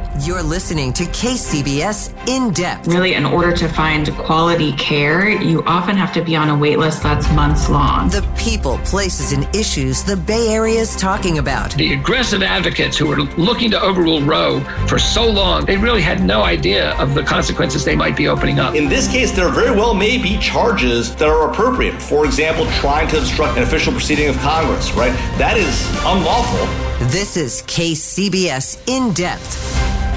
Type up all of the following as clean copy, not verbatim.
You're listening to KCBS In Depth. Really, in order to find quality care, you often have to be on a wait list that's months long. The people, places, and issues the Bay Area is talking about. The aggressive advocates who were looking to overrule Roe for so long, they really had no idea of the consequences they might be opening up. In this case, there very well may be charges that are appropriate. For example, trying to obstruct an official proceeding of Congress, right? That is unlawful. This is KCBS In Depth.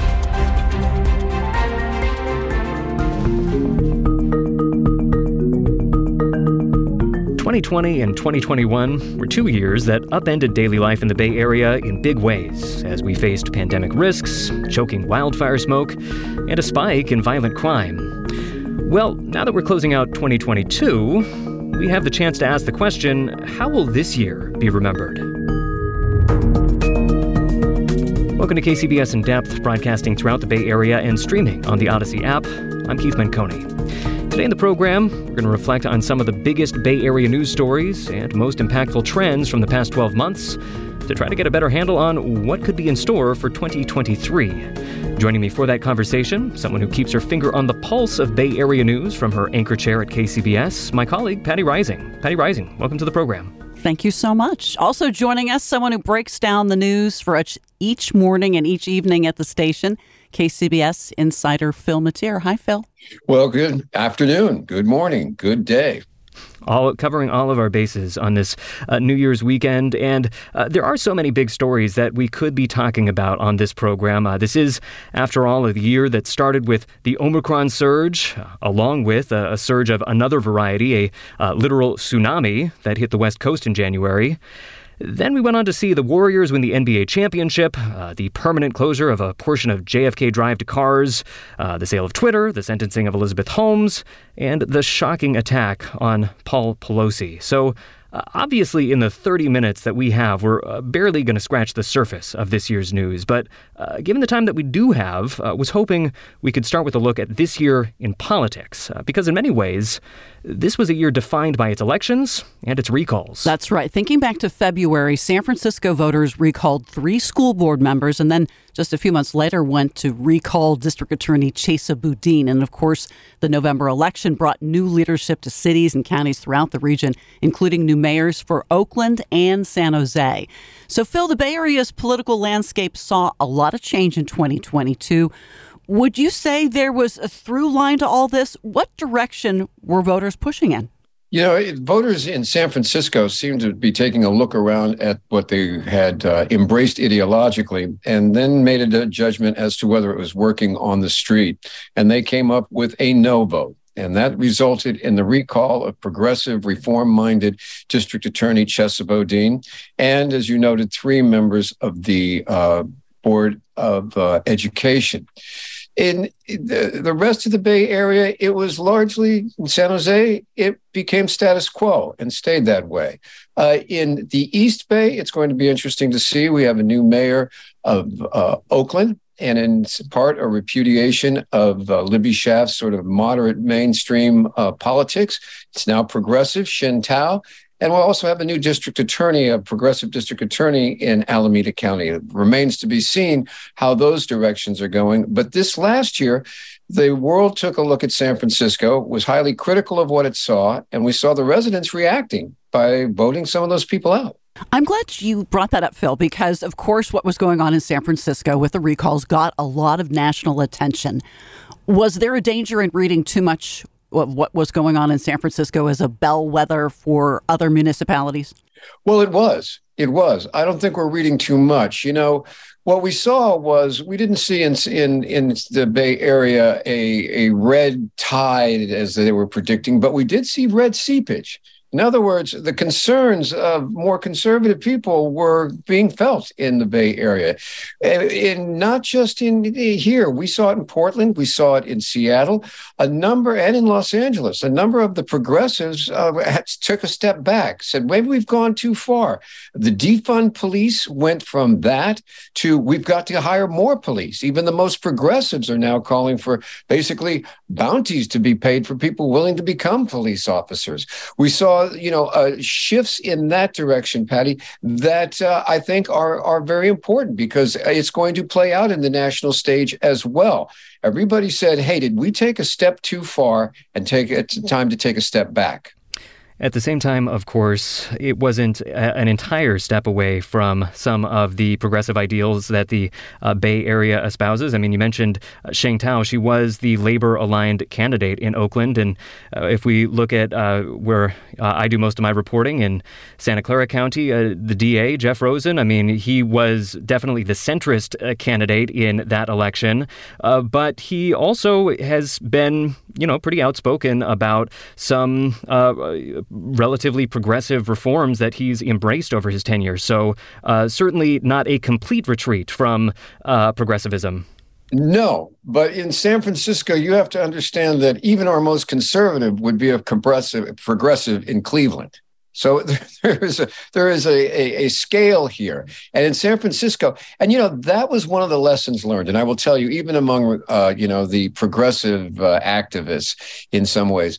2020 and 2021 were 2 years that upended daily life in the Bay Area in big ways as we faced pandemic risks, choking wildfire smoke, and a spike in violent crime. Well, now that we're closing out 2022, we have the chance to ask the question, how will this year be remembered? Welcome to KCBS In Depth, broadcasting throughout the Bay Area and streaming on the Odyssey app. I'm Keith Manconi. Today in the program, we're going to reflect on some of the biggest Bay Area news stories and most impactful trends from the past 12 months to try to get a better handle on what could be in store for 2023. Joining me for that conversation, someone who keeps her finger on the pulse of Bay Area news from her anchor chair at KCBS, my colleague, Patty Rising. Patty Rising, welcome to the program. Thank you so much. Also joining us, someone who breaks down the news for each morning and each evening at the station, KCBS insider Phil Matier. Hi, Phil. Well, good afternoon, good morning, good day. Covering all of our bases on this New Year's weekend. And there are so many big stories that we could be talking about on this program. This is, after all, a year that started with the Omicron surge, along with a surge of another variety, a literal tsunami that hit the West Coast in January. Then we went on to see the Warriors win the NBA championship, the permanent closure of a portion of JFK Drive to cars, the sale of Twitter, the sentencing of Elizabeth Holmes, and the shocking attack on Paul Pelosi. So obviously, in the 30 minutes that we have, we're barely going to scratch the surface of this year's news. But given the time that we do have, was hoping we could start with a look at this year in politics. Because in many ways, this was a year defined by its elections and its recalls. That's right. Thinking back to February, San Francisco voters recalled 3 school board members and then just a few months later went to recall District Attorney Chesa Boudin. And of course, the November election brought new leadership to cities and counties throughout the region, including new mayors for Oakland and San Jose. So, Phil, the Bay Area's political landscape saw a lot of change in 2022. Would you say there was a through line to all this? What direction were voters pushing in? You know, voters in San Francisco seem to be taking a look around at what they had embraced ideologically and then made a judgment as to whether it was working on the street. And they came up with a no vote. And that resulted in the recall of progressive, reform-minded District Attorney Chesa Boudin. And as you noted, 3 members of the Board of Education. In the rest of the Bay Area, it was largely, in San Jose, it became status quo and stayed that way. In the East Bay, it's going to be interesting to see. We have a new mayor of Oakland, and in part a repudiation of Libby Schaaf's sort of moderate mainstream politics. It's now progressive, Shin Tao. And we'll also have a new district attorney, a progressive district attorney in Alameda County. It remains to be seen how those directions are going. But this last year, the world took a look at San Francisco, was highly critical of what it saw, and we saw the residents reacting by voting some of those people out. I'm glad you brought that up, Phil, because, of course, what was going on in San Francisco with the recalls got a lot of national attention. Was there a danger in reading too much of what was going on in San Francisco as a bellwether for other municipalities? Well, it was. I don't think we're reading too much. You know, what we saw was we didn't see in the Bay Area a red tide as they were predicting, but we did see red seepage. In other words, the concerns of more conservative people were being felt in the Bay Area, and not just in here. We saw it in Portland. We saw it in Seattle, and in Los Angeles. A number of the progressives took a step back, said, maybe we've gone too far. The defund police went from that to we've got to hire more police. Even the most progressives are now calling for basically bounties to be paid for people willing to become police officers. We saw saw, shifts in that direction, Patty, that I think are very important because it's going to play out in the national stage as well. Everybody said, hey, did we take a step too far and take it time to take a step back? At the same time, of course, it wasn't an entire step away from some of the progressive ideals that the Bay Area espouses. I mean, you mentioned Sheng Tao. She was the labor-aligned candidate in Oakland. And if we look at where I do most of my reporting in Santa Clara County, the DA, Jeff Rosen, I mean, he was definitely the centrist candidate in that election. But he also has been, pretty outspoken about some relatively progressive reforms that he's embraced over his tenure. So certainly not a complete retreat from progressivism. No, but in San Francisco, you have to understand that even our most conservative would be a progressive in Cleveland. So there is a scale here. And in San Francisco, and, that was one of the lessons learned. And I will tell you, even among, the progressive activists in some ways,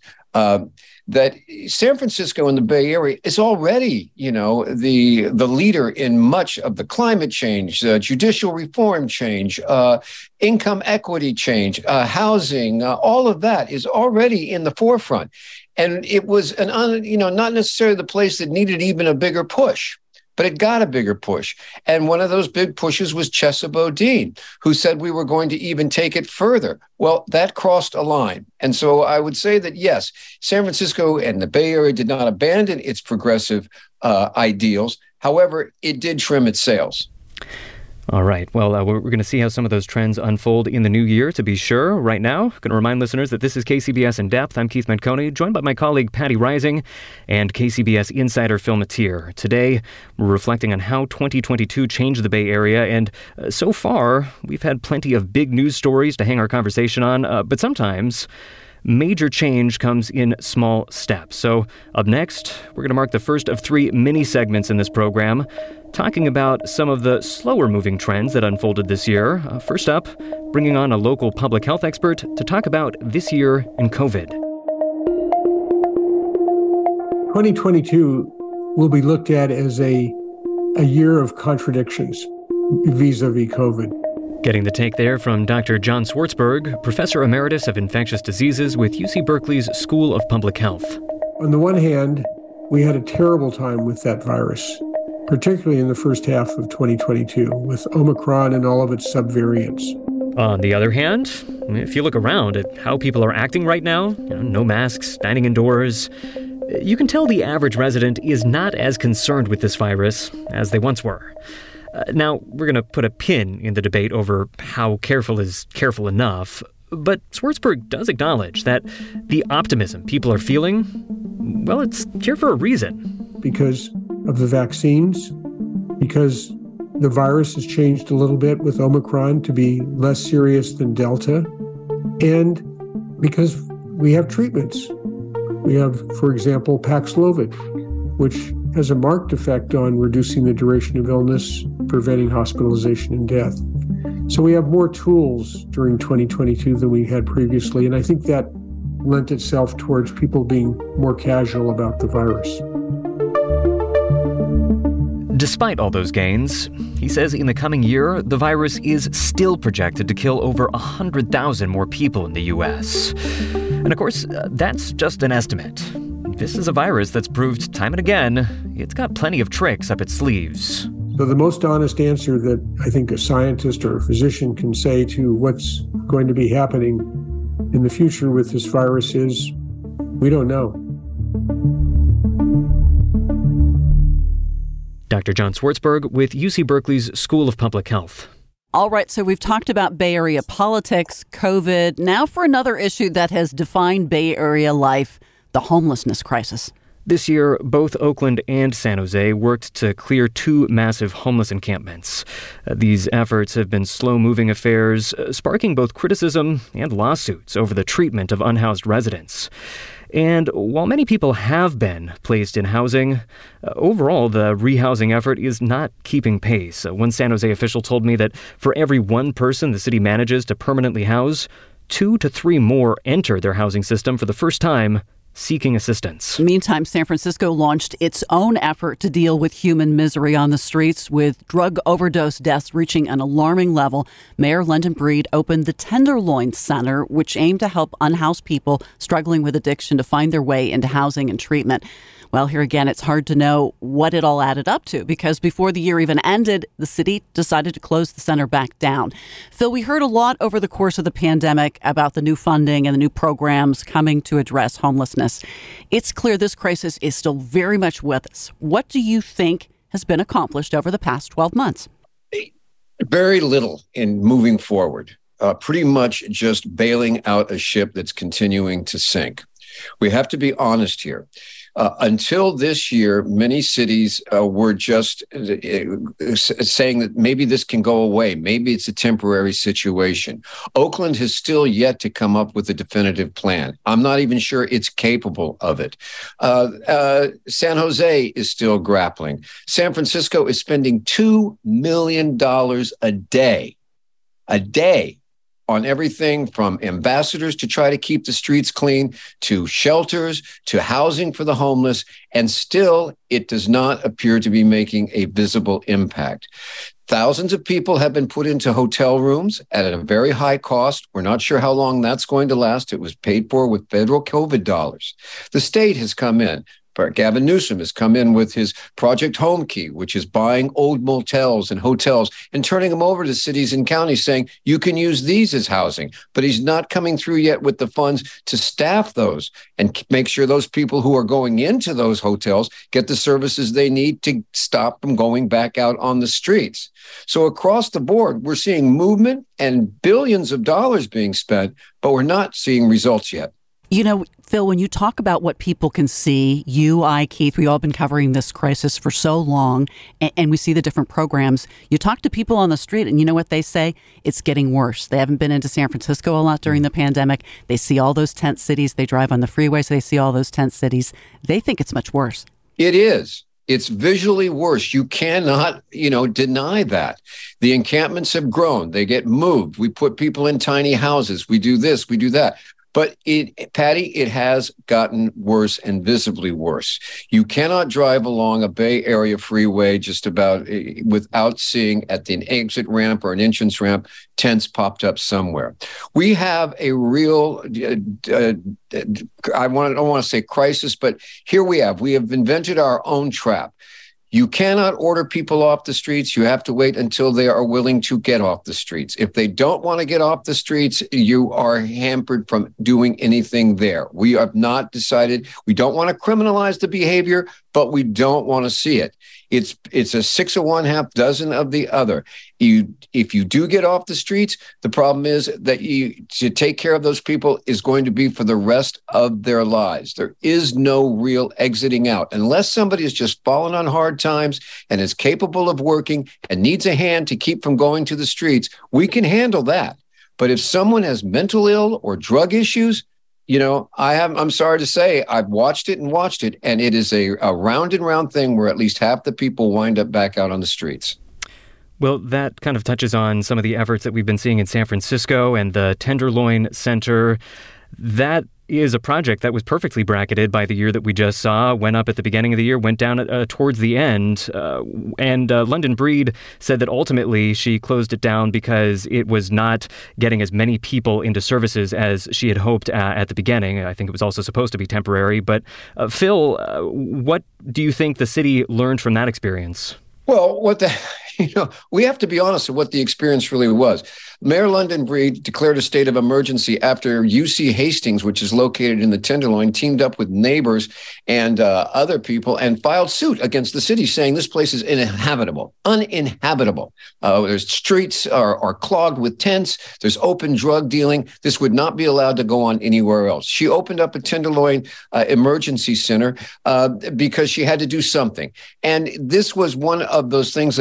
that San Francisco and the Bay Area is already, the leader in much of the climate change, judicial reform change, income equity change, housing, all of that is already in the forefront. And it was not necessarily the place that needed even a bigger push, but it got a bigger push. And one of those big pushes was Chesa Boudin, who said we were going to even take it further. Well, that crossed a line. And so I would say that, yes, San Francisco and the Bay Area did not abandon its progressive ideals. However, it did trim its sails. All right. Well, we're going to see how some of those trends unfold in the new year, to be sure. Right now, I'm going to remind listeners that this is KCBS In Depth. I'm Keith Menconi, joined by my colleague Patty Rising and KCBS insider Phil Matier. Today, we're reflecting on how 2022 changed the Bay Area. And so far, we've had plenty of big news stories to hang our conversation on. But sometimes major change comes in small steps. So up next, we're going to mark the first of 3 mini segments in this program, talking about some of the slower moving trends that unfolded this year. First up, bringing on a local public health expert to talk about this year in COVID. 2022 will be looked at as a year of contradictions vis-a-vis COVID. Getting the take there from Dr. John Swartzberg, Professor Emeritus of Infectious Diseases with UC Berkeley's School of Public Health. On the one hand, we had a terrible time with that virus, particularly in the first half of 2022, with Omicron and all of its subvariants. On the other hand, if you look around at how people are acting right now, no masks, dining indoors, you can tell the average resident is not as concerned with this virus as they once were. Now, we're going to put a pin in the debate over how careful is careful enough, but Swartzberg does acknowledge that the optimism people are feeling, well, it's here for a reason. Because of the vaccines, because the virus has changed a little bit with Omicron to be less serious than Delta, and because we have treatments. We have, for example, Paxlovid, which has a marked effect on reducing the duration of illness, preventing hospitalization and death. So we have more tools during 2022 than we had previously, and I think that lent itself towards people being more casual about the virus. Despite all those gains, he says in the coming year, the virus is still projected to kill over 100,000 more people in the U.S. And of course, that's just an estimate. This is a virus that's proved time and again, it's got plenty of tricks up its sleeves. So the most honest answer that I think a scientist or a physician can say to what's going to be happening in the future with this virus is, we don't know. Dr. John Swartzberg with UC Berkeley's School of Public Health. All right, so we've talked about Bay Area politics, COVID. Now for another issue that has defined Bay Area life, the homelessness crisis. This year, both Oakland and San Jose worked to clear 2 massive homeless encampments. These efforts have been slow-moving affairs, sparking both criticism and lawsuits over the treatment of unhoused residents. And while many people have been placed in housing, overall, the rehousing effort is not keeping pace. One San Jose official told me that for every 1 person the city manages to permanently house, 2 to 3 more enter their housing system for the first time seeking assistance. Meantime, San Francisco launched its own effort to deal with human misery on the streets, with drug overdose deaths reaching an alarming level. Mayor London Breed opened the Tenderloin Center, which aimed to help unhoused people struggling with addiction to find their way into housing and treatment. Well, here again, it's hard to know what it all added up to, because before the year even ended, the city decided to close the center back down. Phil, we heard a lot over the course of the pandemic about the new funding and the new programs coming to address homelessness. It's clear this crisis is still very much with us. What do you think has been accomplished over the past 12 months? Very little in moving forward. Pretty much just bailing out a ship that's continuing to sink. We have to be honest here. Until this year, many cities were just saying that maybe this can go away. Maybe it's a temporary situation. Oakland has still yet to come up with a definitive plan. I'm not even sure it's capable of it. San Jose is still grappling. San Francisco is spending $2 million a day on everything from ambassadors to try to keep the streets clean, to shelters, to housing for the homeless, and still it does not appear to be making a visible impact. Thousands of people have been put into hotel rooms at a very high cost. We're not sure how long that's going to last. It was paid for with federal COVID dollars. The state has come in. Gavin Newsom has come in with his Project Home Key, which is buying old motels and hotels and turning them over to cities and counties, saying you can use these as housing. But he's not coming through yet with the funds to staff those and make sure those people who are going into those hotels get the services they need to stop from going back out on the streets. So across the board, we're seeing movement and billions of dollars being spent, but we're not seeing results yet. You know, Phil, when you talk about what people can see, you, I, Keith, we all been covering this crisis for so long, and we see the different programs. You talk to people on the street, and you know what they say? It's getting worse. They haven't been into San Francisco a lot during the pandemic. They see all those tent cities. They drive on the freeways. They see all those tent cities. They think it's much worse. It is. It's visually worse. You cannot, deny that. The encampments have grown. They get moved. We put people in tiny houses. We do this. We do that. But Patty, it has gotten worse and visibly worse. You cannot drive along a Bay Area freeway just about without seeing at the exit ramp or an entrance ramp, tents popped up somewhere. We have a real, I don't want to say crisis, but here we have invented our own trap. You cannot order people off the streets. You have to wait until they are willing to get off the streets. If they don't want to get off the streets, you are hampered from doing anything there. We have not decided. We don't want to criminalize the behavior, but we don't want to see it. It's a 6 of one, half dozen of the other. If you do get off the streets, the problem is that to take care of those people is going to be for the rest of their lives. There is no real exiting out unless somebody has just fallen on hard times and is capable of working and needs a hand to keep from going to the streets. We can handle that. But if someone has mental ill or drug issues, I'm sorry to say, I've watched it, and it is a round and round thing where at least half the people wind up back out on the streets. Well, that kind of touches on some of the efforts that we've been seeing in San Francisco and the Tenderloin Center. That is a project that was perfectly bracketed by the year that we just saw, went up at the beginning of the year, went down towards the end. And London Breed said that ultimately she closed it down because it was not getting as many people into services as she had hoped at the beginning. I think it was also supposed to be temporary. But Phil, what do you think the city learned from that experience? Well, we have to be honest with what the experience really was. Mayor London Breed declared a state of emergency after UC Hastings, which is located in the Tenderloin, teamed up with neighbors and other people and filed suit against the city, saying this place is uninhabitable. There's streets are clogged with tents. There's open drug dealing. This would not be allowed to go on anywhere else. She opened up a Tenderloin emergency center because she had to do something. And this was one of those things that was a win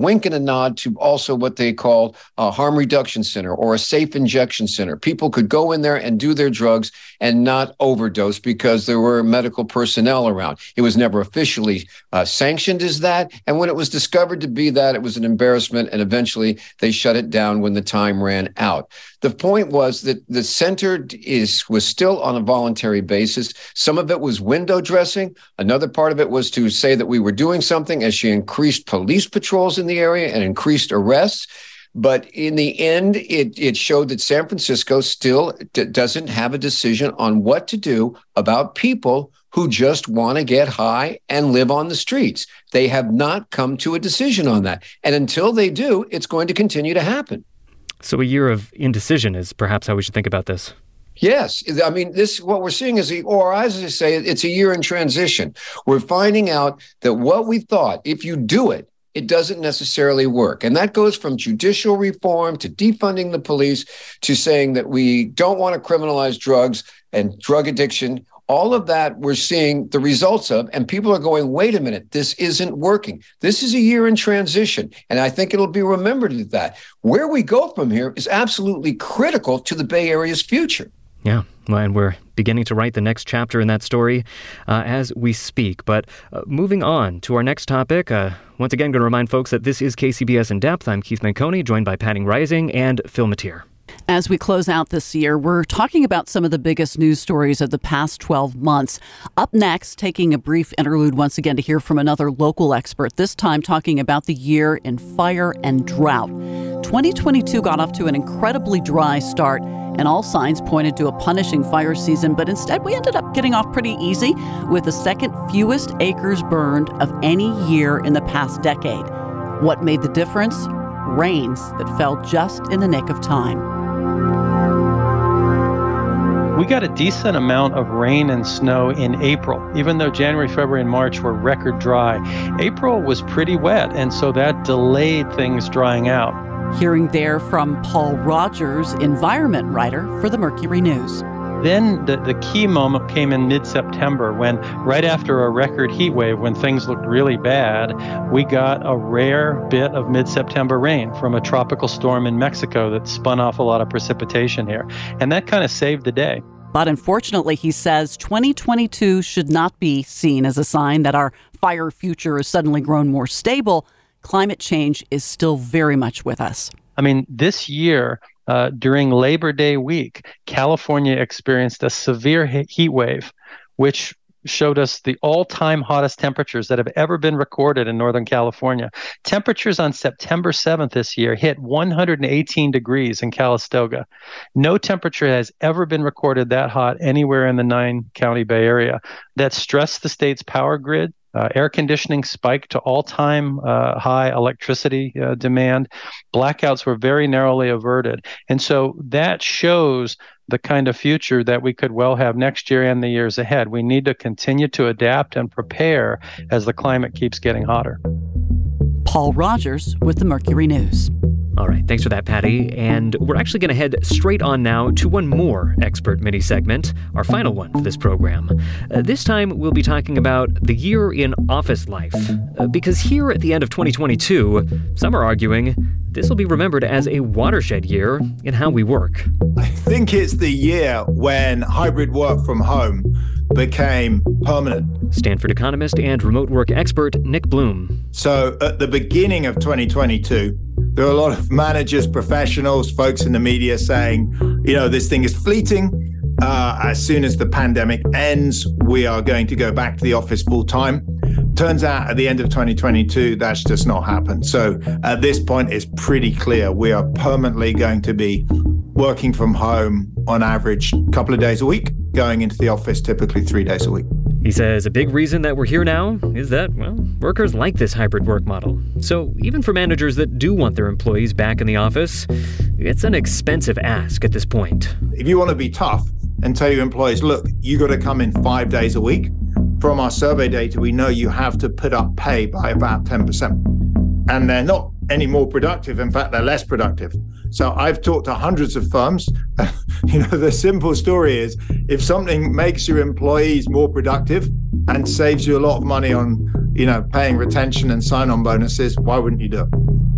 wink and a nod to also what they call a harm reduction center or a safe injection center. People could go in there and do their drugs and not overdose because there were medical personnel around. It was never officially sanctioned as that. And when it was discovered to be that, it was an embarrassment. And eventually they shut it down when the time ran out. The point was that the center was still on a voluntary basis. Some of it was window dressing. Another part of it was to say that we were doing something as she increased police patrols in the area and increased arrests. But in the end, it showed that San Francisco still doesn't have a decision on what to do about people who just want to get high and live on the streets. They have not come to a decision on that. And until they do, it's going to continue to happen. So a year of indecision is perhaps how we should think about this. Yes. I mean, what we're seeing is, or as I say, it's a year in transition. We're finding out that what we thought, if you do it, it doesn't necessarily work. And that goes from judicial reform to defunding the police to saying that we don't want to criminalize drugs and drug addiction. All of that we're seeing the results of, and people are going, wait a minute, this isn't working. This is a year in transition. And I think it'll be remembered that where we go from here is absolutely critical to the Bay Area's future. Yeah, well, and we're beginning to write the next chapter in that story as we speak. But moving on to our next topic, once again, going to remind folks that this is KCBS In Depth. I'm Keith Manconi, joined by Patty Rising and Phil Mateer. As we close out this year, we're talking about some of the biggest news stories of the past 12 months. Up next, taking a brief interlude once again to hear from another local expert, this time talking about the year in fire and drought. 2022 got off to an incredibly dry start, and all signs pointed to a punishing fire season, but instead we ended up getting off pretty easy with the second fewest acres burned of any year in the past decade. What made the difference? Rains that fell just in the nick of time. We got a decent amount of rain and snow in April, even though January, February, and March were record dry. April was pretty wet, and so that delayed things drying out. Hearing there from Paul Rogers, environment writer for the Mercury News. Then the key moment came in mid-September when, right after a record heat wave, when things looked really bad, we got a rare bit of mid-September rain from a tropical storm in Mexico that spun off a lot of precipitation here. And that kind of saved the day. But unfortunately, he says 2022 should not be seen as a sign that our fire future has suddenly grown more stable. Climate change is still very much with us. I mean, this year, during Labor Day week, California experienced a severe heat wave, which showed us the all-time hottest temperatures that have ever been recorded in Northern California. Temperatures on September 7th this year hit 118 degrees in Calistoga. No temperature has ever been recorded that hot anywhere in the 9-county Bay Area. That stressed the state's power grid. Air conditioning spiked to all-time high electricity demand. Blackouts were very narrowly averted. And so that shows the kind of future that we could well have next year and the years ahead. We need to continue to adapt and prepare as the climate keeps getting hotter. Paul Rogers with the Mercury News. All right, thanks for that, Patty. And we're actually going to head straight on now to one more expert mini-segment, our final one for this program. This time, we'll be talking about the year in office life. Because here at the end of 2022, some are arguing this will be remembered as a watershed year in how we work. I think it's the year when hybrid work from home became permanent. Stanford economist and remote work expert Nick Bloom. So at the beginning of 2022, there are a lot of managers, professionals, folks in the media saying, this thing is fleeting. As soon as the pandemic ends, we are going to go back to the office full time. Turns out at the end of 2022, that's just not happened. So at this point, it's pretty clear we are permanently going to be working from home on average a couple of days a week, going into the office typically 3 days a week. He says a big reason that we're here now is that, workers like this hybrid work model. So even for managers that do want their employees back in the office, it's an expensive ask at this point. If you want to be tough and tell your employees, look, you got to come in 5 days a week. From our survey data, we know you have to put up pay by about 10%. And they're not any more productive. In fact, they're less productive. So I've talked to hundreds of firms. The simple story is if something makes your employees more productive and saves you a lot of money on, paying retention and sign-on bonuses, why wouldn't you do it?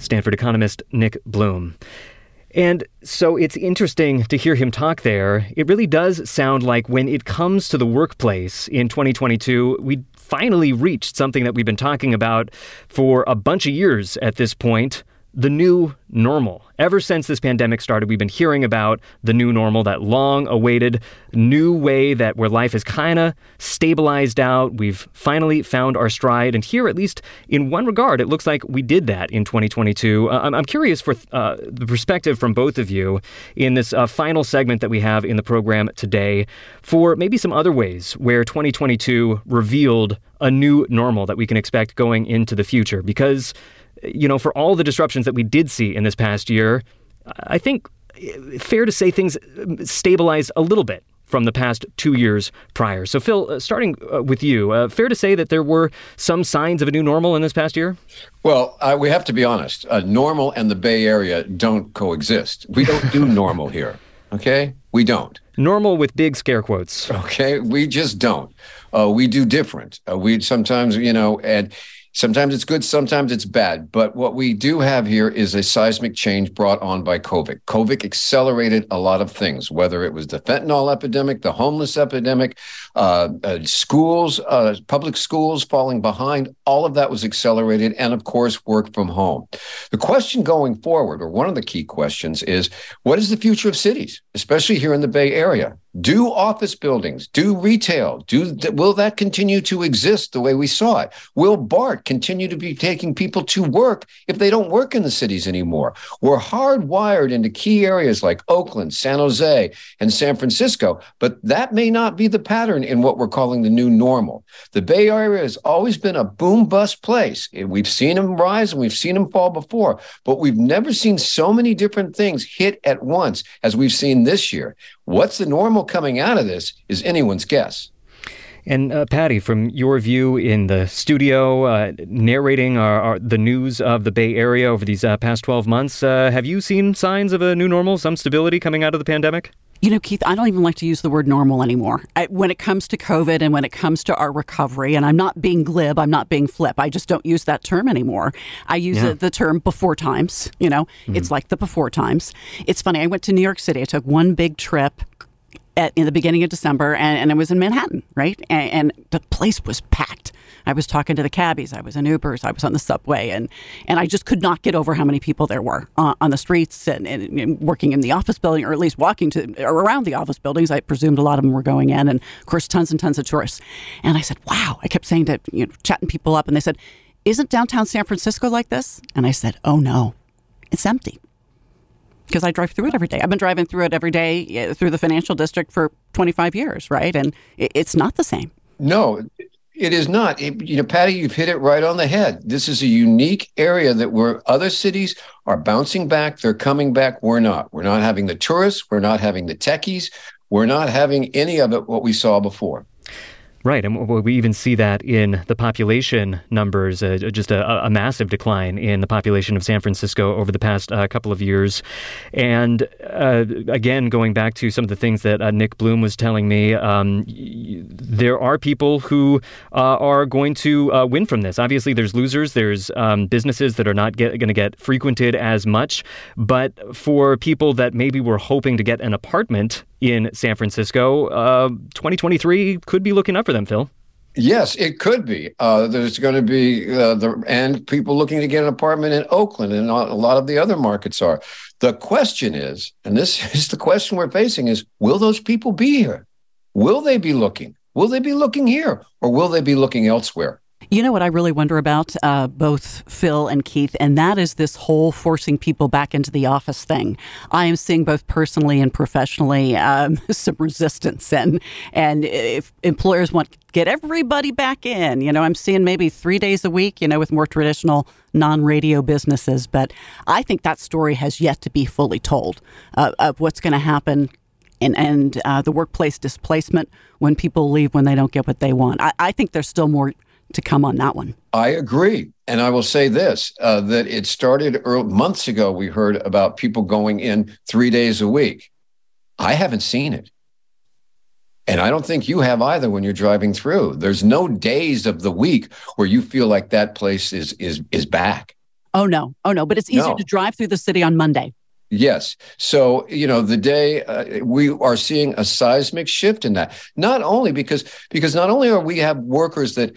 Stanford economist Nick Bloom. And so it's interesting to hear him talk there. It really does sound like when it comes to the workplace in 2022, we finally reached something that we've been talking about for a bunch of years at this point, the new normal. Ever since this pandemic started, we've been hearing about the new normal, that long-awaited new way that where life is kind of stabilized out. We've finally found our stride. And here, at least in one regard, it looks like we did that in 2022. I'm curious for the perspective from both of you in this final segment that we have in the program today for maybe some other ways where 2022 revealed a new normal that we can expect going into the future. Because for all the disruptions that we did see in this past year, I think fair to say things stabilized a little bit from the past 2 years prior. So, Phil, starting with you, fair to say that there were some signs of a new normal in this past year? Well, we have to be honest. Normal and the Bay Area don't coexist. We don't do normal here, okay? We don't. Normal with big scare quotes. Okay, we just don't. We do different. We sometimes, and sometimes it's good, sometimes it's bad. But what we do have here is a seismic change brought on by COVID. COVID accelerated a lot of things, whether it was the fentanyl epidemic, the homeless epidemic, schools, public schools falling behind. All of that was accelerated. And of course, work from home. The question going forward, or one of the key questions, is what is the future of cities, especially here in the Bay Area? Do office buildings, do retail, will that continue to exist the way we saw it? Will BART continue to be taking people to work if they don't work in the cities anymore? We're hardwired into key areas like Oakland, San Jose, and San Francisco, but that may not be the pattern in what we're calling the new normal. The Bay Area has always been a boom-bust place. We've seen them rise and we've seen them fall before, but we've never seen so many different things hit at once as we've seen this year. What's the normal coming out of this is anyone's guess. And Patty, from your view in the studio, narrating the news of the Bay Area over these past 12 months, have you seen signs of a new normal, some stability coming out of the pandemic? Keith, I don't even like to use the word normal anymore. When it comes to COVID and when it comes to our recovery, and I'm not being glib, I'm not being flip, I just don't use that term anymore. I use the term before times, It's like the before times. It's funny, I went to New York City. I took one big trip in the beginning of December, and I was in Manhattan, right? And the place was packed. I was talking to the cabbies, I was in Ubers, I was on the subway, and I just could not get over how many people there were on the streets and working in the office building, or at least walking around the office buildings. I presumed a lot of them were going in, and of course, tons and tons of tourists. And I said, wow, I kept saying to, chatting people up, and they said, isn't downtown San Francisco like this? And I said, oh no, it's empty. Because I drive through it every day. I've been driving through it every day through the financial district for 25 years, right? And it's not the same. No, it is not. Patty, you've hit it right on the head. This is a unique area that where other cities are bouncing back. They're coming back. We're not. We're not having the tourists. We're not having the techies. We're not having any of it what we saw before. Right, and we even see that in the population numbers, just a massive decline in the population of San Francisco over the past couple of years. And again, going back to some of the things that Nick Bloom was telling me, there are people who are going to win from this. Obviously, there's losers. There's businesses that are not going to get frequented as much. But for people that maybe were hoping to get an apartment in San Francisco, 2023 could be looking up for them, Phil. Yes, it could be. There's going to be and people looking to get an apartment in Oakland, and a lot of the other markets are. The question is, and this is the question we're facing, is will those people be here? Will they be looking? Will they be looking here, or will they be looking elsewhere? You know what I really wonder about, both Phil and Keith, and that is this whole forcing people back into the office thing. I am seeing both personally and professionally some resistance, and if employers want to get everybody back in, I'm seeing maybe 3 days a week, with more traditional non-radio businesses. But I think that story has yet to be fully told of what's going to happen. And the workplace displacement when people leave when they don't get what they want. I think there's still more to come on that one. I agree. And I will say this, that it started months ago. We heard about people going in 3 days a week. I haven't seen it. And I don't think you have either when you're driving through. There's no days of the week where you feel like that place is back. Oh, no. But it's easier to drive through the city on Monday. Yes. So, the day we are seeing a seismic shift in that, not only because not only are we have workers that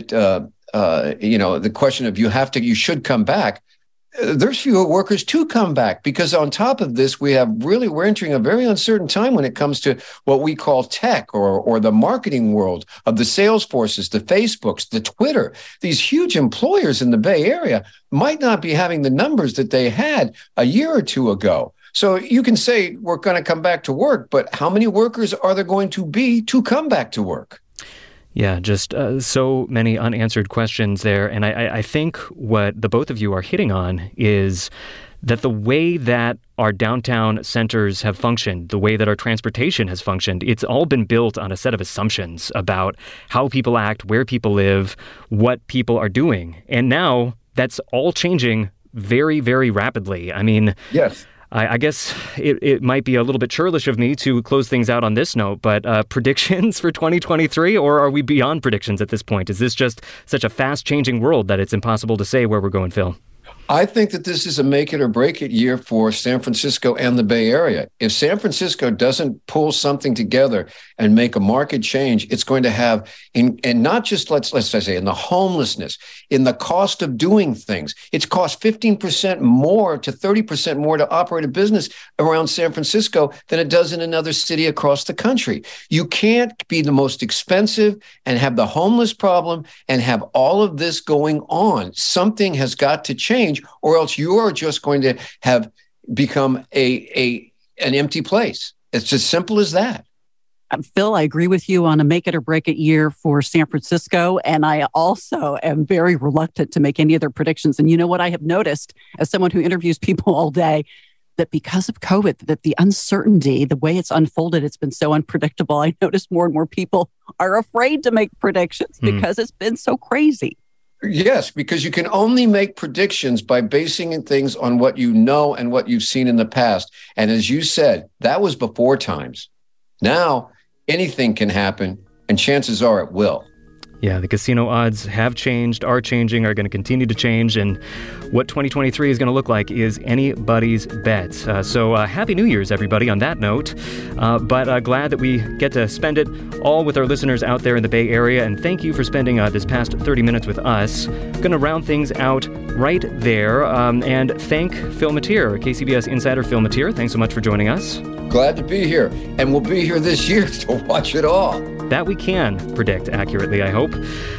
the question of you should come back. There's fewer workers to come back because on top of this, we're entering a very uncertain time when it comes to what we call tech or the marketing world of the Salesforces, the Facebooks, the Twitter. These huge employers in the Bay Area might not be having the numbers that they had a year or two ago. So you can say we're going to come back to work, but how many workers are there going to be to come back to work? Yeah, just so many unanswered questions there. And I think what the both of you are hitting on is that the way that our downtown centers have functioned, the way that our transportation has functioned, it's all been built on a set of assumptions about how people act, where people live, what people are doing. And now that's all changing very, very rapidly. I mean, yes. I guess it might be a little bit churlish of me to close things out on this note, but predictions for 2023, or are we beyond predictions at this point? Is this just such a fast-changing world that it's impossible to say where we're going, Phil? I think that this is a make it or break it year for San Francisco and the Bay Area. If San Francisco doesn't pull something together and make a market change, it's going to have, and not just, let's say, in the homelessness, in the cost of doing things. It's cost 15% more to 30% more to operate a business around San Francisco than it does in another city across the country. You can't be the most expensive and have the homeless problem and have all of this going on. Something has got to change, or else you are just going to have become an empty place. It's as simple as that. Phil, I agree with you on a make it or break it year for San Francisco. And I also am very reluctant to make any other predictions. And you know what I have noticed as someone who interviews people all day, that because of COVID, that the uncertainty, the way it's unfolded, it's been so unpredictable. I notice more and more people are afraid to make predictions because it's been so crazy. Yes, because you can only make predictions by basing things on what you know and what you've seen in the past. And as you said, that was before times. Now, anything can happen, and chances are it will. Yeah, the casino odds have changed, are changing, are going to continue to change, and what 2023 is going to look like is anybody's bet. So Happy New Year's, everybody, on that note. But glad that we get to spend it all with our listeners out there in the Bay Area, and thank you for spending this past 30 minutes with us. Going to round things out right there, and thank Phil Matier, KCBS insider Phil Matier. Thanks so much for joining us. Glad to be here, and we'll be here this year to watch it all. That we can predict accurately, I hope.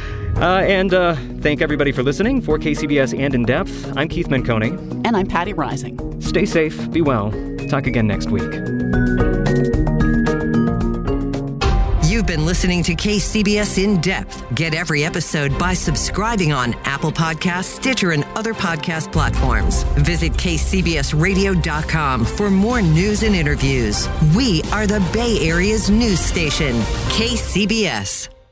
And thank everybody for listening. For KCBS and In Depth, I'm Keith Menconi. And I'm Patty Rising. Stay safe, be well. Talk again next week. You've been listening to KCBS In Depth. Get every episode by subscribing on Apple Podcasts, Stitcher, and other podcast platforms. Visit kcbsradio.com for more news and interviews. We are the Bay Area's news station, KCBS.